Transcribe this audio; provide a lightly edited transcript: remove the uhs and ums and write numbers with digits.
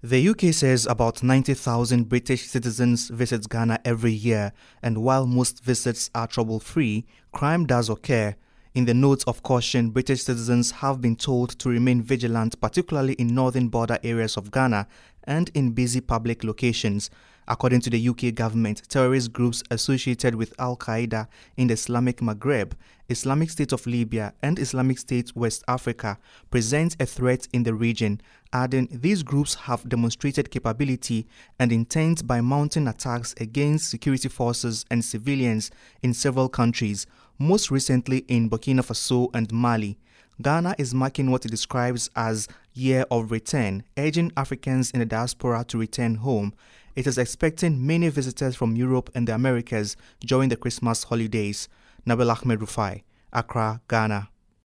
The UK says about 90,000 British citizens visit Ghana every year, and while most visits are trouble-free, crime does occur. In the note of caution, British citizens have been told to remain vigilant, particularly in northern border areas of Ghana and in busy public locations. According to the UK government, terrorist groups associated with Al-Qaeda in the Islamic Maghreb, Islamic State of Libya and Islamic State West Africa present a threat in the region, adding these groups have demonstrated capability and intent by mounting attacks against security forces and civilians in several countries, most recently in Burkina Faso and Mali. Ghana is marking what it describes as Year of Return, urging Africans in the diaspora to return home. It is expecting many visitors from Europe and the Americas during the Christmas holidays. Nabil Ahmed Rufai, Accra, Ghana.